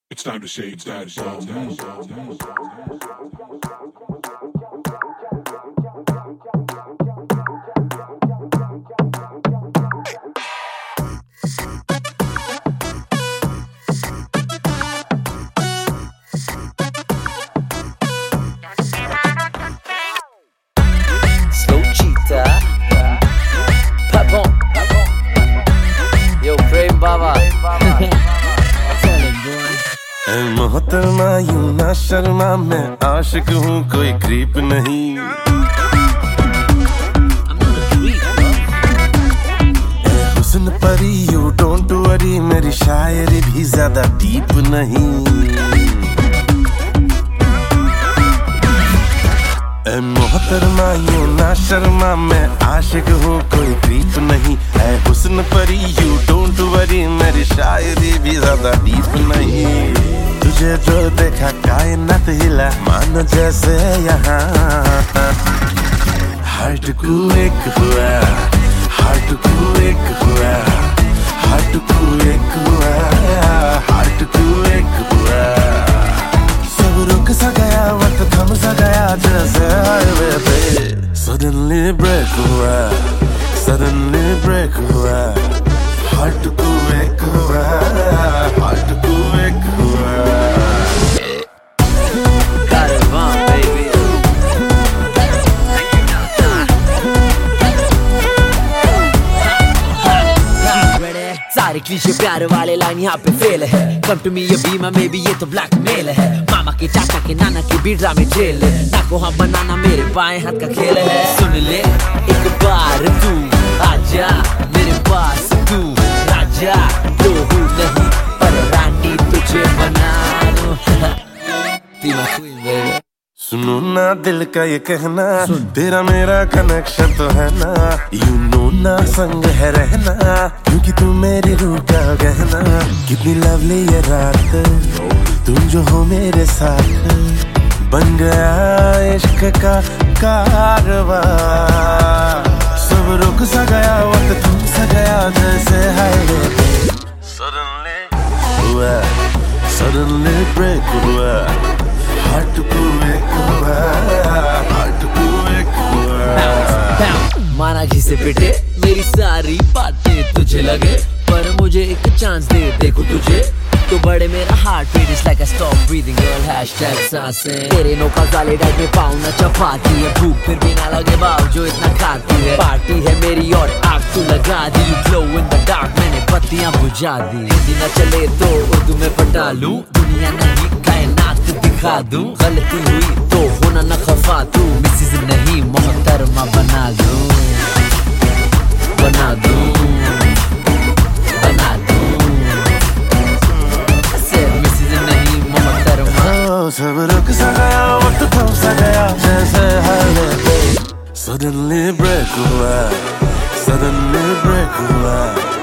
It's time to say, it's time to say, it's time to say, it's time to Slow cheetah, Pabon, yo Prem Baba. मोहतरमा यूं ना शर्मा, मैं आशिक हूँ कोई creep नहीं। हुस्न परी यू डोंट वरी, मेरी शायरी भी ज्यादा डीप नहीं। मोहतरमा यूं ना शर्मा, मैं आशिक हूँ कोई क्रीप नहीं। हुस्न परी यू डोंट वरी, मेरी शायरी भी ज्यादा डीप नहीं। तुझे जो देखा कायनात हिला, मान जैसे यहाँ हार्ट को एक हुआ, हार्ट को एक हुआ, हार्ट को एक हुआ, हार्ट को एक हुआ। सब रुक सा गया, वक्त थम सा गया, जैसे हाईवे पे सडनली ब्रेक हुआ, सडनली ब्रेक हुआ। हार्ट को एक हुआ, हार्ट को एक हुआ। सारे क्लीशे प्यार वाले लाइन यहाँ पे फेल है। कम टू मी ये बीमा में भी ये तो ब्लैकमेल है। मामा के चाचा के नाना की भी ड्रामे जेल है। ना को हम बनाना मेरे बाएं हाथ का खेल है। सुन ले एक बार तू आजा मेरे पास, तू राजा तो हूँ नहीं पर रानी तुझे बना लूं। सुनो ना दिल का ये कहना, तेरा मेरा कनेक्शन तो है ना। यू नो ना संग है रहना, क्योंकि तू मेरी रूह का गहना। कितनी लवली ये रात, तुम जो हो मेरे साथ। बन गया इश्क का कारवां, सब रुक सा गया, वक्त थम सा गया, जैसे हाईवे पे सडनली हुआ, सडनली ब्रेक हुआ। हार्ट को एक हुआ, हार्ट को एक हुआ। माना घिसे पिटे मेरी सारी बातें तुझे लगे, पर मुझे एक चांस दे देखो तुझे तो बड़े मेरा heart beat is like I stop breathing girl hashtag सांसें। तेरे नोका काले डाइट में पाँव न चपाती है, भूख फिर भी ना लगे बाव जो इतना खाती है। पार्टी है मेरी और आग तू लगा दी, ग्लो इन द डार्क मैंने बत्तियां बुझा दी। हिंदी न चले तो उर्दू में पटा लूं, दुनिया नहीं कायनात दिखा दूं। गलती हुई तो होना न खफा, तू मिसेज नहीं मोहतरमा बना दूं, बना दूं, बना दूं। सब रुक सा गया, वक्त थम सा गया, जैसे हाईवे पे सडनली ब्रेक हुआ, सडनली ब्रेक हुआ।